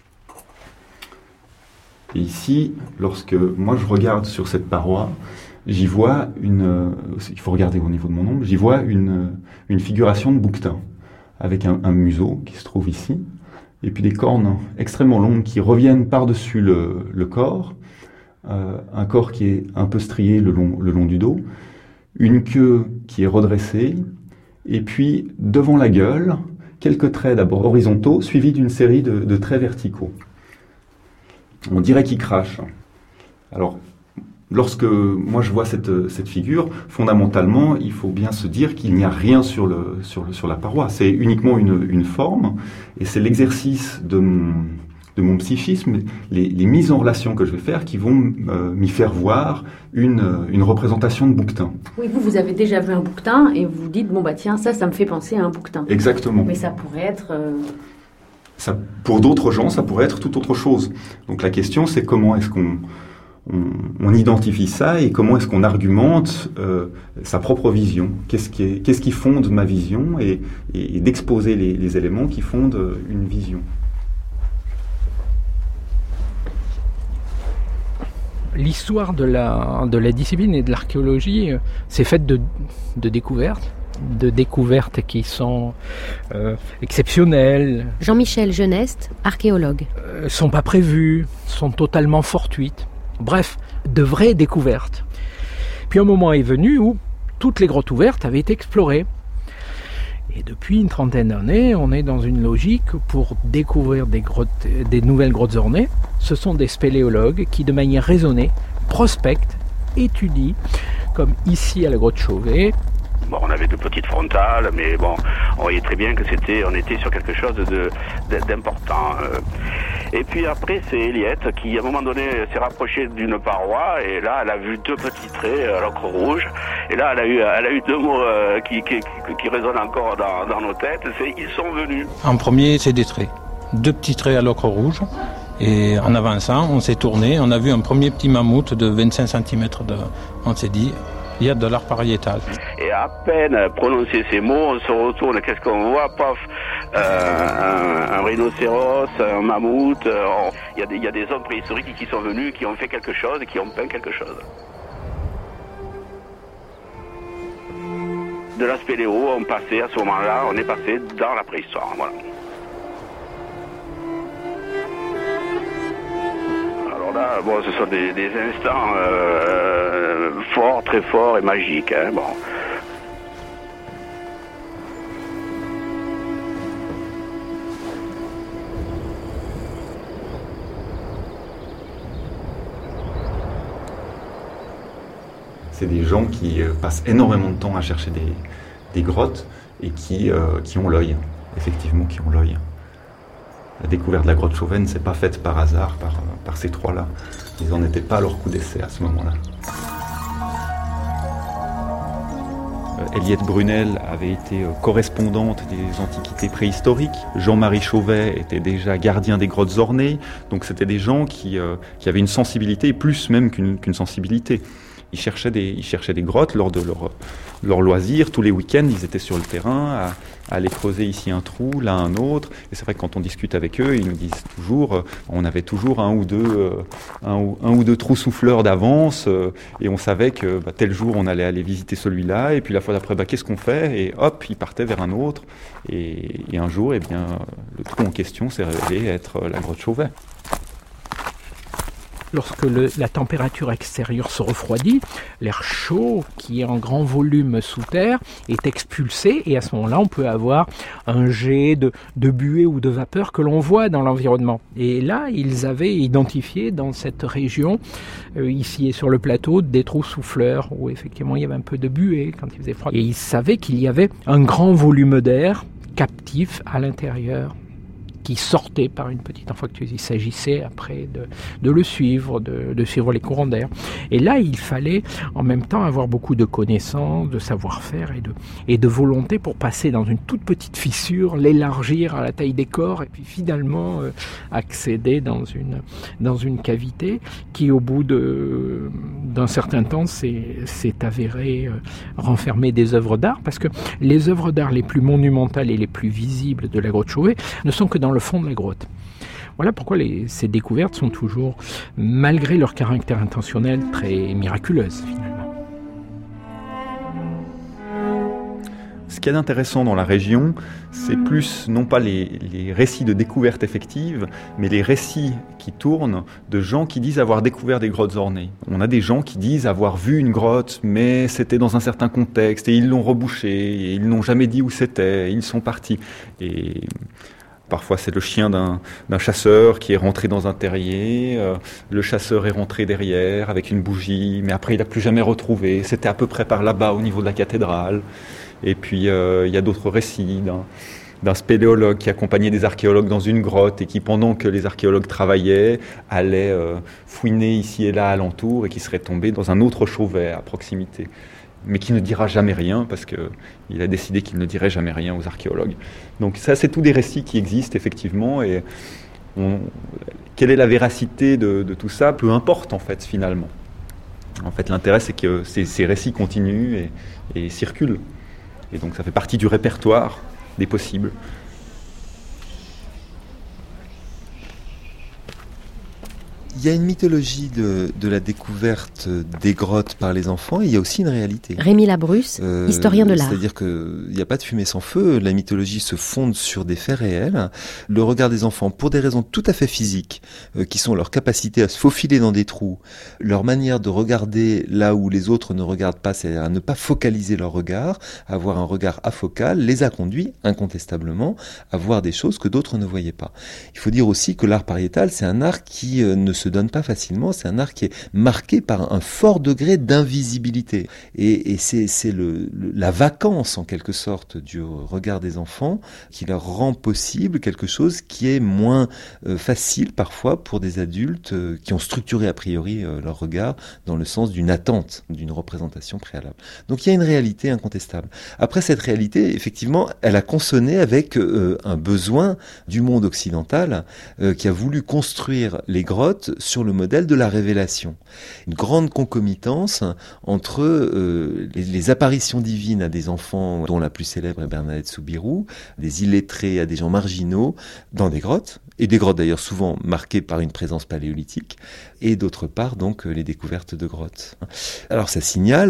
Et ici, lorsque moi je regarde sur cette paroi, j'y vois il faut regarder au niveau de mon ombre, j'y vois une figuration de bouquetin, avec un museau qui se trouve ici, et puis des cornes extrêmement longues qui reviennent par-dessus le corps, un corps qui est un peu strié le long du dos, une queue qui est redressée, et puis devant la gueule, quelques traits d'abord horizontaux, suivis d'une série de traits verticaux. On dirait qu'il crache. Alors, lorsque moi je vois cette figure, fondamentalement, il faut bien se dire qu'il n'y a rien sur la paroi. C'est uniquement une forme, et c'est l'exercice de mon psychisme, les mises en relation que je vais faire qui vont m'y faire voir une représentation de bouquetin. Oui, vous avez déjà vu un bouquetin, et vous dites, bon bah tiens, ça me fait penser à un bouquetin. Exactement. Mais ça pourrait être... Ça, pour d'autres gens, ça pourrait être tout autre chose. Donc la question, c'est comment est-ce qu'on identifie ça et comment est-ce qu'on argumente sa propre vision. Qu'est-ce qui fonde ma vision et d'exposer les éléments qui fondent une vision. L'histoire de la discipline et de l'archéologie, c'est faite de découvertes qui sont exceptionnelles. Jean-Michel Geneste, archéologue. Sont pas prévues, sont totalement fortuites. Bref, de vraies découvertes. Puis un moment est venu où toutes les grottes ouvertes avaient été explorées. Et depuis une trentaine d'années, on est dans une logique pour découvrir des nouvelles grottes ornées. Ce sont des spéléologues qui, de manière raisonnée, prospectent, étudient, comme ici à la grotte Chauvet. Bon, on avait de petites frontales, mais bon, on voyait très bien que on était sur quelque chose d'important. Et puis après, c'est Eliette qui, à un moment donné, s'est rapprochée d'une paroi, et là, elle a vu deux petits traits à l'ocre rouge. Et là, elle a eu deux mots qui résonnent encore dans nos têtes. C'est « ils sont venus ». En premier, c'est des traits. Deux petits traits à l'ocre rouge. Et en avançant, on s'est tourné, on a vu un premier petit mammouth de 25 cm. On s'est dit, il y a de l'art pariétal. Et à peine prononcé ces mots, on se retourne, qu'est-ce qu'on voit? Paf, un rhinocéros, un mammouth. Il y a des hommes préhistoriques qui sont venus, qui ont fait quelque chose, qui ont peint quelque chose. De la spéléo, on passait à ce moment-là, on est passé dans la préhistoire. Voilà. Alors là, bon, ce sont des instants forts, très forts et magiques. Hein, bon. C'est des gens qui passent énormément de temps à chercher des grottes et qui ont l'œil, effectivement, qui ont l'œil. La découverte de la grotte Chauvet ne s'est pas faite par hasard par ces trois-là. Ils n'en étaient pas à leur coup d'essai à ce moment-là. Eliette Brunel avait été correspondante des antiquités préhistoriques. Jean-Marie Chauvet était déjà gardien des grottes ornées. Donc c'était des gens qui avaient une sensibilité, plus même qu'une sensibilité. Ils cherchaient des grottes lors de leur loisir. Tous les week-ends, ils étaient sur le terrain à aller creuser ici un trou, là un autre. Et c'est vrai que quand on discute avec eux, ils nous disent toujours, on avait toujours un ou deux trous souffleurs d'avance, et on savait que tel jour on allait aller visiter celui-là, et puis la fois d'après, qu'est-ce qu'on fait? Et hop, ils partaient vers un autre. Et un jour, le trou en question s'est révélé être la grotte Chauvet. Lorsque la température extérieure se refroidit, l'air chaud qui est en grand volume sous terre est expulsé et à ce moment-là on peut avoir un jet de buée ou de vapeur que l'on voit dans l'environnement. Et là ils avaient identifié dans cette région, ici et sur le plateau, des trous souffleurs où effectivement il y avait un peu de buée quand il faisait froid. Et ils savaient qu'il y avait un grand volume d'air captif à l'intérieur, qui sortait par une petite infructueuse. Il s'agissait après de le suivre, de suivre les courants d'air. Et là, il fallait en même temps avoir beaucoup de connaissances, de savoir-faire et de volonté pour passer dans une toute petite fissure, l'élargir à la taille des corps et puis finalement accéder dans une cavité qui, au bout d'un certain temps, s'est avéré renfermer des œuvres d'art, parce que les œuvres d'art les plus monumentales et les plus visibles de la grotte Chauvet ne sont que dans le fond de la grotte. Voilà pourquoi ces découvertes sont toujours, malgré leur caractère intentionnel, très miraculeuses finalement. Ce qu'il y a d'intéressant dans la région, c'est plus non pas les récits de découverte effective, mais les récits qui tournent de gens qui disent avoir découvert des grottes ornées. On a des gens qui disent avoir vu une grotte, mais c'était dans un certain contexte, et ils l'ont rebouchée, et ils n'ont jamais dit où c'était, et ils sont partis. Et parfois c'est le chien d'un chasseur qui est rentré dans un terrier, le chasseur est rentré derrière avec une bougie, mais après il n'a plus jamais retrouvé, c'était à peu près par là-bas au niveau de la cathédrale. Et puis il y a d'autres récits d'un spéléologue qui accompagnait des archéologues dans une grotte et qui, pendant que les archéologues travaillaient, allait fouiner ici et là alentour et qui serait tombé dans un autre Chauvet à proximité, mais qui ne dira jamais rien parce qu'il a décidé qu'il ne dirait jamais rien aux archéologues. Donc ça, c'est tous des récits qui existent effectivement, et quelle est la véracité de tout ça? Peu importe en fait finalement. En fait, l'intérêt, c'est que ces récits continuent et circulent. Et donc ça fait partie du répertoire des possibles. Il y a une mythologie de la découverte des grottes par les enfants, et il y a aussi une réalité. Rémi Labrusse, historien de l'art. C'est-à-dire qu'il n'y a pas de fumée sans feu, la mythologie se fonde sur des faits réels. Le regard des enfants, pour des raisons tout à fait physiques, qui sont leur capacité à se faufiler dans des trous, leur manière de regarder là où les autres ne regardent pas, c'est à ne pas focaliser leur regard, à avoir un regard afocal, les a conduits, incontestablement, à voir des choses que d'autres ne voyaient pas. Il faut dire aussi que l'art pariétal, c'est un art qui ne se donne pas facilement, c'est un art qui est marqué par un fort degré d'invisibilité. Et c'est la vacance, en quelque sorte, du regard des enfants qui leur rend possible quelque chose qui est moins facile, parfois, pour des adultes qui ont structuré a priori leur regard dans le sens d'une attente, d'une représentation préalable. Donc il y a une réalité incontestable. Après, cette réalité, effectivement, elle a consonné avec un besoin du monde occidental qui a voulu construire les grottes sur le modèle de la révélation. Une grande concomitance entre les apparitions divines à des enfants, dont la plus célèbre est Bernadette Soubirous, des illettrés à des gens marginaux, dans des grottes, et des grottes d'ailleurs souvent marquées par une présence paléolithique, et d'autre part donc les découvertes de grottes. Alors ça signale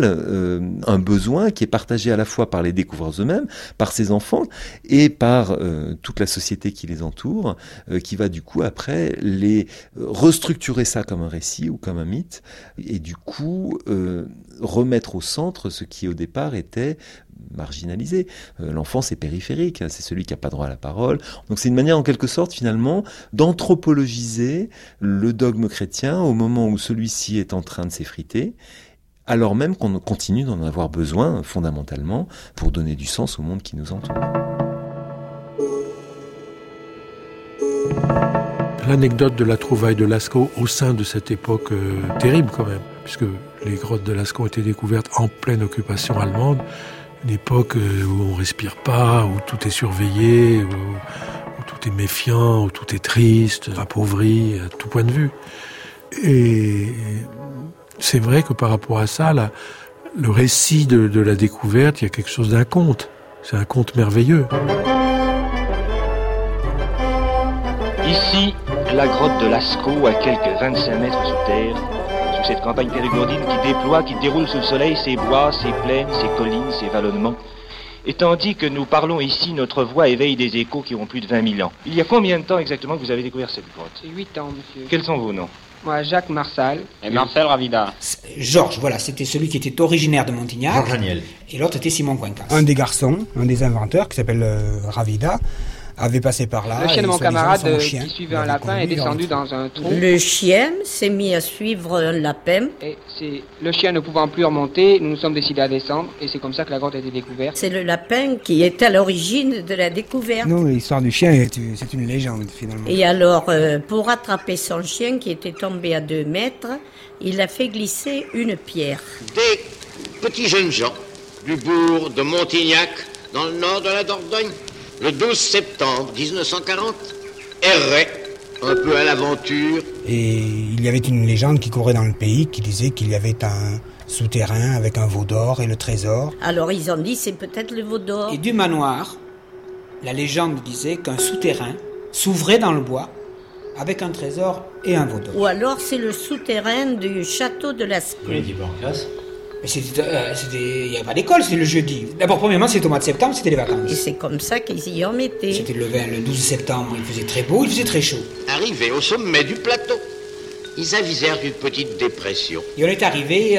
un besoin qui est partagé à la fois par les découvreurs eux-mêmes, par ces enfants, et par toute la société qui les entoure, qui va du coup après les restructurer ça comme un récit ou comme un mythe, et du coup remettre au centre ce qui au départ était marginalisé. L'enfant, c'est périphérique, c'est celui qui n'a pas droit à la parole. Donc c'est une manière en quelque sorte finalement d'anthropologiser le dogme chrétien au moment où celui-ci est en train de s'effriter, alors même qu'on continue d'en avoir besoin fondamentalement pour donner du sens au monde qui nous entoure. l'anecdote de la trouvaille de Lascaux au sein de cette époque terrible quand même, puisque les grottes de Lascaux ont été découvertes en pleine occupation allemande, une époque où on respire pas, où tout est surveillé, où tout est méfiant, où tout est triste, appauvri, à tout point de vue. Et c'est vrai que par rapport à ça, le récit de la découverte, il y a quelque chose d'un conte. C'est un conte merveilleux. Ici, la grotte de Lascaux, à quelques 25 mètres sous terre, sous cette campagne périgourdine qui déroule sous le soleil ses bois, ses plaines, ses collines, ses vallonnements. Et tandis que nous parlons ici, notre voix éveille des échos qui ont plus de 20 000 ans. Il y a combien de temps exactement que vous avez découvert cette grotte? C'est 8 ans, monsieur. Quels sont vos noms? Moi, Jacques Marsal. Et Marcel Ravida. Georges, voilà, c'était celui qui était originaire de Montignac. Georges Daniel. Et l'autre était Simon Coincas. Un des garçons, un des inventeurs, qui s'appelle Ravida, avait passé par là. Le chien de mon camarade qui suivait un lapin est descendu dans un trou. Le chien s'est mis à suivre un lapin. Et le chien ne pouvant plus remonter, nous nous sommes décidés à descendre et c'est comme ça que la grotte a été découverte. C'est le lapin qui est à l'origine de la découverte. Non, l'histoire du chien, c'est une légende finalement. Et alors, pour attraper son chien qui était tombé à 2 mètres, il a fait glisser une pierre. Des petits jeunes gens du bourg de Montignac, dans le nord de la Dordogne, le 12 septembre 1940, errait un peu à l'aventure. Et il y avait une légende qui courait dans le pays qui disait qu'il y avait un souterrain avec un veau d'or et le trésor. Alors ils ont dit c'est peut-être le veau d'or. Et du manoir, la légende disait qu'un souterrain s'ouvrait dans le bois avec un trésor et un veau d'or. Ou alors c'est le souterrain du château de Lascaux. Il n'y avait pas d'école, c'était le jeudi. D'abord, premièrement, c'était au mois de septembre, c'était les vacances. Et c'est comme ça qu'ils y en mettaient. C'était le 12 septembre, il faisait très beau, il faisait très chaud. Arrivés au sommet du plateau, ils avisèrent une petite dépression. Et on est arrivé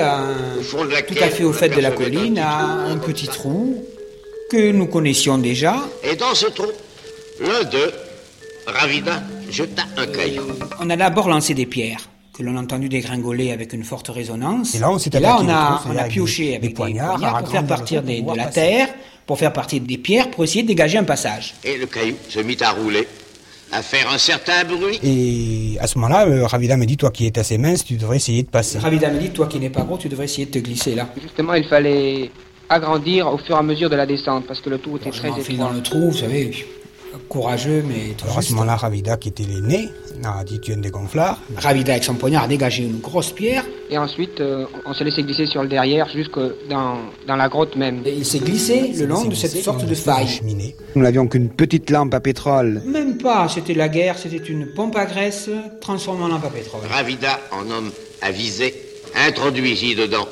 tout à fait au fait de la colline, à un petit trou que nous connaissions déjà. Et dans ce trou, l'un d'eux, Ravida, jeta un caillou. On a d'abord lancé des pierres que l'on a entendu dégringoler avec une forte résonance. Et là, on a pioché avec des poignards pour faire partir de la terre, pour faire partir des pierres, pour essayer de dégager un passage. Et le caillou se mit à rouler, à faire un certain bruit. Et à ce moment-là, Ravida me dit, toi qui es assez mince, tu devrais essayer de passer. Ravida me dit, toi qui n'es pas gros, tu devrais essayer de te glisser là. Justement, il fallait agrandir au fur et à mesure de la descente, parce que le trou était très étroit. Dans le trou, vous savez, courageux, mais tout alors, à ce moment-là, Ravida, qui était l'aîné, a dit, tu es un dégonflard. Ravida, avec son poignard, a dégagé une grosse pierre. Et ensuite, on s'est laissé glisser sur le derrière, jusque dans la grotte même. Et il s'est glissé le long de cette sorte de faille. Nous n'avions qu'une petite lampe à pétrole. Même pas, c'était la guerre, c'était une pompe à graisse transformée en lampe à pétrole. Ravida, en homme avisé, introduisit dedans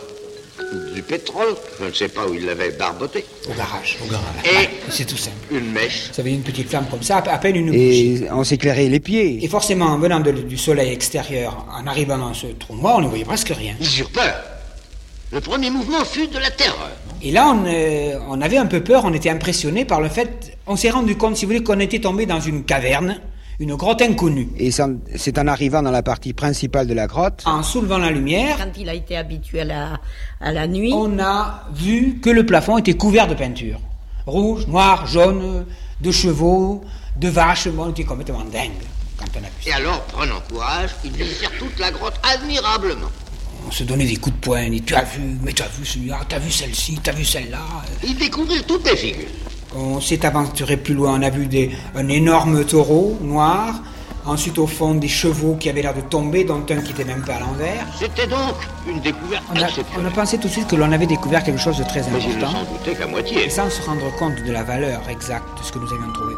du pétrole, je ne sais pas où il l'avait barboté. Au garage. Et c'est tout simple. Une mèche. Ça avait une petite flamme comme ça, à peine une bougie. Et on s'éclairait les pieds. Et forcément, en venant du soleil extérieur, en arrivant dans ce trou noir, on ne voyait presque rien. Ils eurent peur. Le premier mouvement fut de la terreur. Et là, on avait un peu peur, on était impressionné par le fait... On s'est rendu compte, si vous voulez, qu'on était tombé dans une caverne, une grotte inconnue. Et c'est en arrivant dans la partie principale de la grotte... En soulevant la lumière... Quand il a été habitué à la nuit... On a vu que le plafond était couvert de peinture. Rouge, noir, jaune, de chevaux, de vaches. On était complètement dingue quand on a vu ça. Et alors, prenant courage, ils visitèrent toute la grotte admirablement. On se donnait des coups de poing. Et tu as vu celui-là, tu as vu celle-ci, tu as vu celle-là. Ils découvrirent toutes les figures. On s'est aventuré plus loin, on a vu un énorme taureau noir, ensuite au fond des chevaux qui avaient l'air de tomber, dont un qui était même pas à l'envers. C'était donc une découverte on a pensé tout de suite que l'on avait découvert quelque chose de très important. Mais ils ne s'en doutaient qu'à moitié. Et sans se rendre compte de la valeur exacte de ce que nous avions trouvé.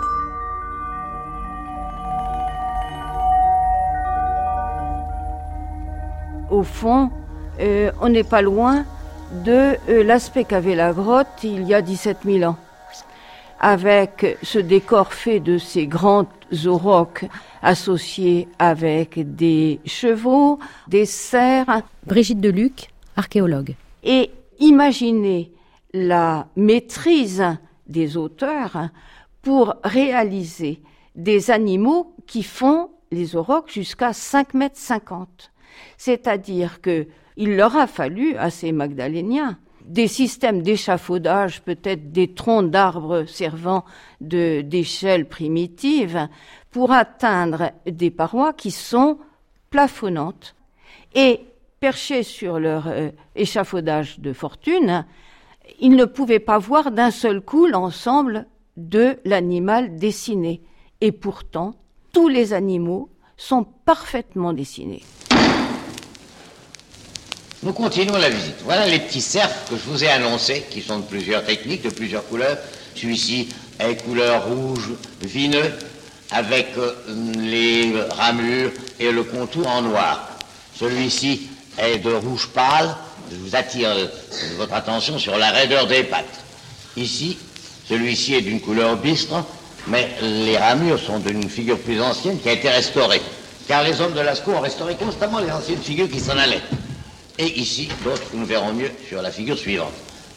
Au fond, on n'est pas loin de l'aspect qu'avait la grotte il y a 17 000 ans. Avec ce décor fait de ces grands aurochs associés avec des chevaux, des cerfs. Brigitte Deluc, archéologue. Et imaginez la maîtrise des auteurs pour réaliser des animaux qui font les aurochs jusqu'à 5,50 mètres. C'est-à-dire qu'il leur a fallu à ces Magdaléniens des systèmes d'échafaudage, peut-être des troncs d'arbres servant d'échelle primitive, pour atteindre des parois qui sont plafonnantes. Et perchés sur leur échafaudage de fortune, ils ne pouvaient pas voir d'un seul coup l'ensemble de l'animal dessiné. Et pourtant, tous les animaux sont parfaitement dessinés. Nous continuons la visite. Voilà les petits cercles que je vous ai annoncés, qui sont de plusieurs techniques, de plusieurs couleurs. Celui-ci est couleur rouge vineux, avec les ramures et le contour en noir. Celui-ci est de rouge pâle. Je vous attire votre attention sur la raideur des pattes. Ici, celui-ci est d'une couleur bistre, mais les ramures sont d'une figure plus ancienne qui a été restaurée. Car les hommes de Lascaux ont restauré constamment les anciennes figures qui s'en allaient. Et ici, d'autres que nous verrons mieux sur la figure suivante.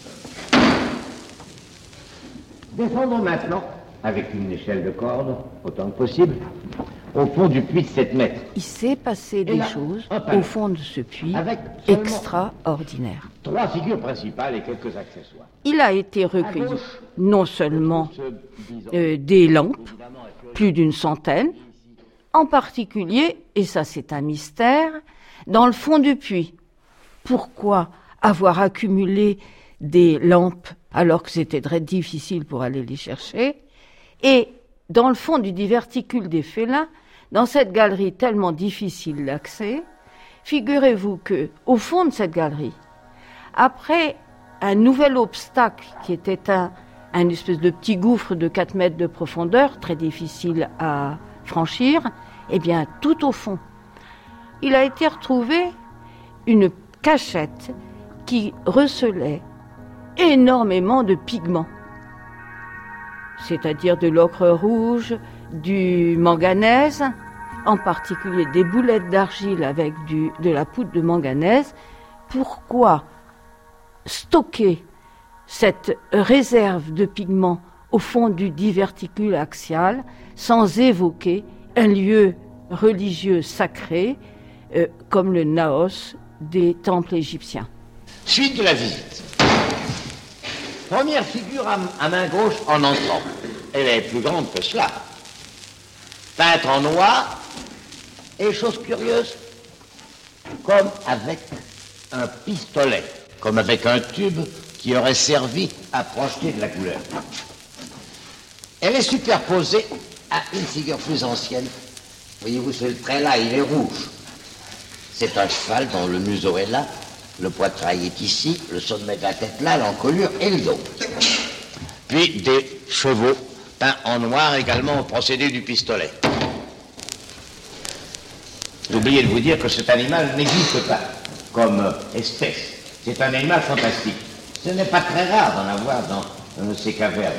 Descendons maintenant, avec une échelle de corde, autant que possible, au fond du puits de 7 mètres. Il s'est passé des choses au fond de ce puits extraordinaires. 3 figures principales et quelques accessoires. Il a été recueilli non seulement des lampes, plus d'une centaine, en particulier, et ça c'est un mystère, dans le fond du puits. Pourquoi avoir accumulé des lampes alors que c'était très difficile pour aller les chercher? Et dans le fond du diverticule des félins, dans cette galerie tellement difficile d'accès, figurez-vous que, au fond de cette galerie, après un nouvel obstacle qui était un espèce de petit gouffre de 4 mètres de profondeur, très difficile à franchir, eh bien, tout au fond, il a été retrouvé une cachette qui recelait énormément de pigments, c'est-à-dire de l'ocre rouge, du manganèse, en particulier des boulettes d'argile avec de la poudre de manganèse. Pourquoi stocker cette réserve de pigments au fond du diverticule axial sans évoquer un lieu religieux sacré comme le Naos des temples égyptiens? Suite de la visite. Première figure à main gauche en entrant. Elle est plus grande que cela. Peinte en noir, et chose curieuse, comme avec un pistolet, comme avec un tube qui aurait servi à projeter de la couleur. Elle est superposée à une figure plus ancienne. Voyez-vous, ce trait-là, il est rouge. C'est un cheval dont le museau est là, le poitrail est ici, le sommet de la tête là, l'encolure et le dos. Puis des chevaux peints en noir également au procédé du pistolet. J'ai oublié de vous dire que cet animal n'existe pas comme espèce. C'est un animal fantastique. Ce n'est pas très rare d'en avoir dans ces cavernes.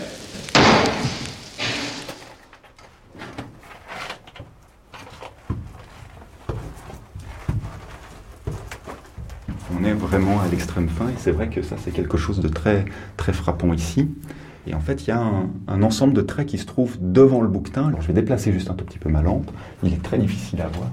On est vraiment à l'extrême fin et c'est vrai que ça c'est quelque chose de très, très frappant ici. Et en fait il y a un ensemble de traits qui se trouvent devant le bouquetin. Alors je vais déplacer juste un tout petit peu ma lampe. Il est très difficile à voir.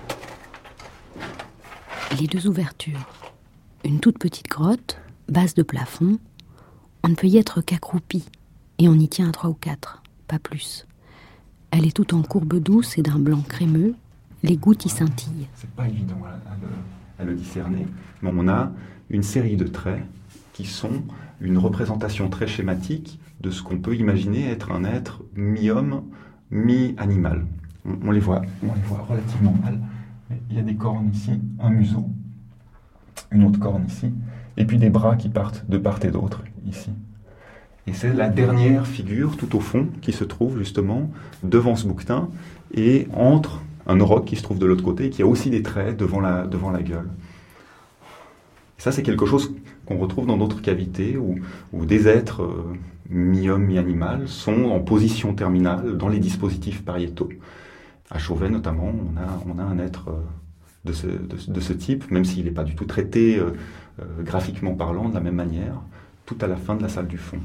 Les 2 ouvertures. Une toute petite grotte, base de plafond. On ne peut y être qu'accroupi. Et on y tient à 3 ou 4, pas plus. Elle est toute en courbe douce et d'un blanc crémeux. Les gouttes y scintillent. C'est pas évident à le discerner. Mais on a une série de traits qui sont une représentation très schématique de ce qu'on peut imaginer être un être mi-homme, mi-animal. On les voit relativement mal. Mais il y a des cornes ici, un museau, une autre corne ici, et puis des bras qui partent de part et d'autre ici. Et c'est la dernière figure tout au fond qui se trouve justement devant ce bouquetin et entre un auroch qui se trouve de l'autre côté et qui a aussi des traits devant la gueule. Et ça c'est quelque chose qu'on retrouve dans d'autres cavités où des êtres mi-homme, mi-animal sont en position terminale dans les dispositifs pariétaux. À Chauvet notamment, on a un être de ce type, même s'il n'est pas du tout traité graphiquement parlant de la même manière, tout à la fin de la salle du fond.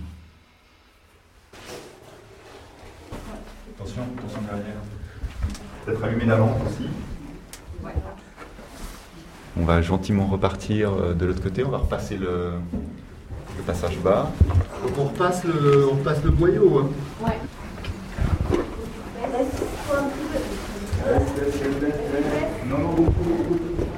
Attention derrière. Peut-être allumer la lampe aussi. Ouais. On va gentiment repartir de l'autre côté, on va repasser Le passage bas. Donc on repasse le boyau. Hein. Ouais. Non, beaucoup.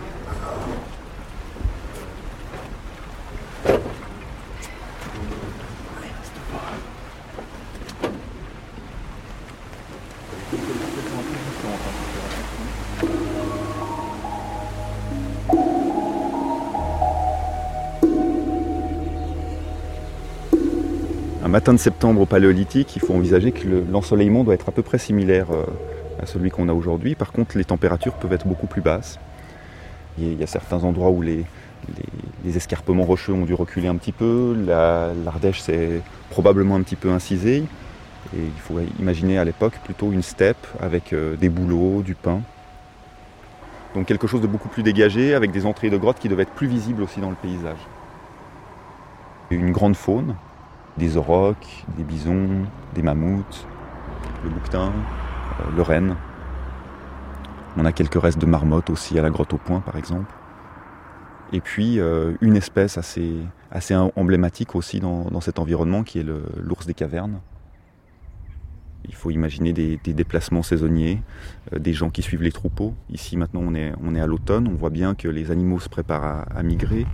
Un matin de septembre au Paléolithique, il faut envisager que l'ensoleillement doit être à peu près similaire à celui qu'on a aujourd'hui. Par contre, les températures peuvent être beaucoup plus basses. Il y a certains endroits où les escarpements rocheux ont dû reculer un petit peu. L'Ardèche s'est probablement un petit peu incisée. Et il faut imaginer à l'époque plutôt une steppe avec des bouleaux, du pin. Donc quelque chose de beaucoup plus dégagé, avec des entrées de grottes qui devaient être plus visibles aussi dans le paysage. Une grande faune, des aurochs, des bisons, des mammouths, le bouquetin, le renne. On a quelques restes de marmottes aussi à la grotte au Point par exemple. Et puis une espèce assez emblématique aussi dans cet environnement qui est l'ours des cavernes. Il faut imaginer des déplacements saisonniers, des gens qui suivent les troupeaux. Ici maintenant on est à l'automne, on voit bien que les animaux se préparent à migrer.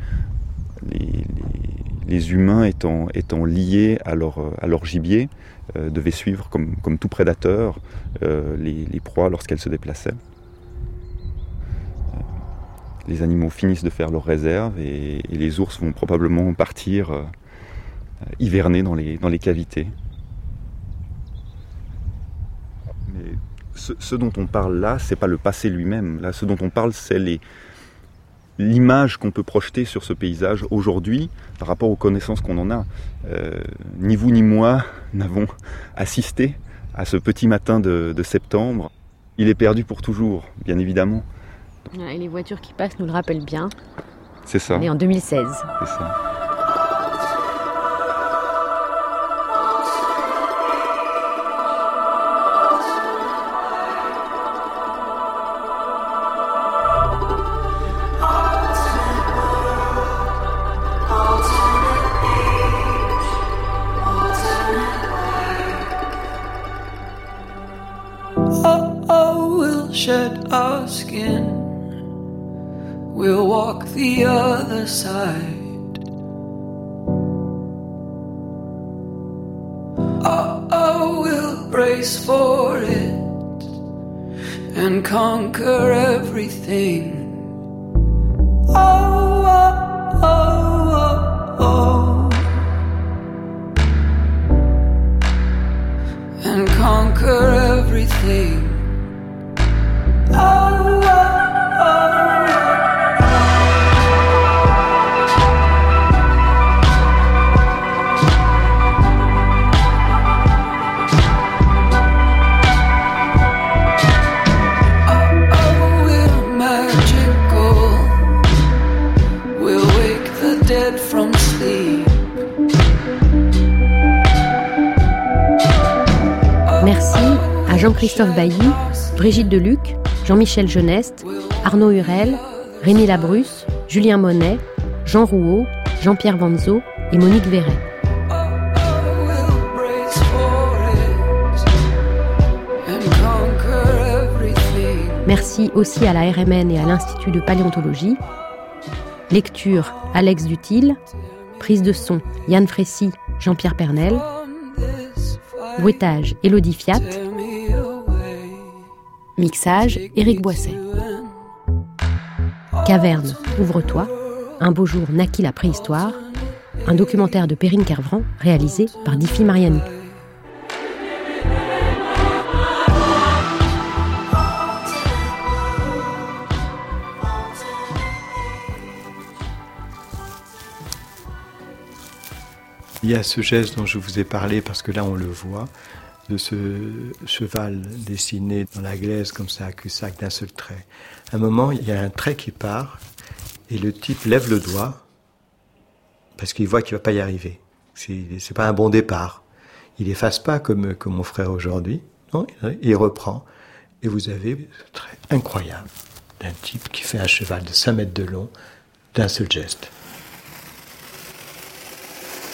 Les humains étant liés à leur gibier, devaient suivre comme tout prédateur les proies lorsqu'elles se déplaçaient. Les animaux finissent de faire leurs réserves et les ours vont probablement partir hiverner dans les cavités. Mais ce dont on parle là, c'est pas le passé lui-même. Là, ce dont on parle, c'est l'image qu'on peut projeter sur ce paysage aujourd'hui par rapport aux connaissances qu'on en a. Ni vous ni moi n'avons assisté à ce petit matin de septembre. Il est perdu pour toujours, bien évidemment. Et les voitures qui passent nous le rappellent bien. C'est ça. On est en 2016. C'est ça. Shed our skin, we'll walk the other side. Oh, we'll brace for it and conquer everything. And conquer everything. Merci à Jean-Christophe Bailly, Brigitte Deluc, Jean-Michel Geneste, Arnaud Hurel, Rémi Labrusse, Julien Monet, Jean Rouault, Jean-Pierre Vanzo et Monique Verret. Merci aussi à la RMN et à l'Institut de Paléontologie. Lecture Alex Dutil. Prise de son Yann Frécy, Jean-Pierre Pernel. Bruitage Élodie Fiat. Mixage Éric Boisset. Caverne, ouvre-toi. Un beau jour naquit la préhistoire. Un documentaire de Perrine Kervran réalisé par Diffie Mariani. Il y a ce geste dont je vous ai parlé, parce que là on le voit, de ce cheval dessiné dans la glaise comme ça, à cul-de-sac d'un seul trait. À un moment, il y a un trait qui part, et le type lève le doigt, parce qu'il voit qu'il ne va pas y arriver. C'est pas un bon départ. Il efface pas comme mon frère aujourd'hui, non, il reprend. Et vous avez ce trait incroyable d'un type qui fait un cheval de 5 mètres de long d'un seul geste.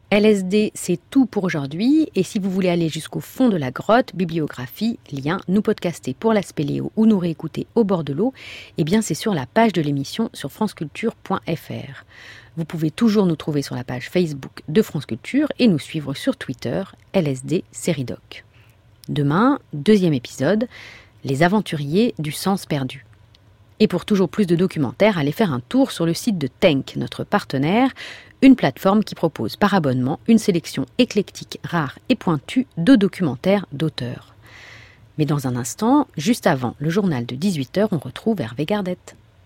LSD, c'est tout pour aujourd'hui. Et si vous voulez aller jusqu'au fond de la grotte, bibliographie, lien, nous podcaster pour la spéléo ou nous réécouter au bord de l'eau, eh bien c'est sur la page de l'émission sur franceculture.fr. Vous pouvez toujours nous trouver sur la page Facebook de France Culture et nous suivre sur Twitter, LSD Série Doc. Demain, 2e épisode, les aventuriers du sens perdu. Et pour toujours plus de documentaires, allez faire un tour sur le site de Tenk, notre partenaire, une plateforme qui propose par abonnement une sélection éclectique, rare et pointue de documentaires d'auteurs. Mais dans un instant, juste avant le journal de 18h, on retrouve Hervé Gardette.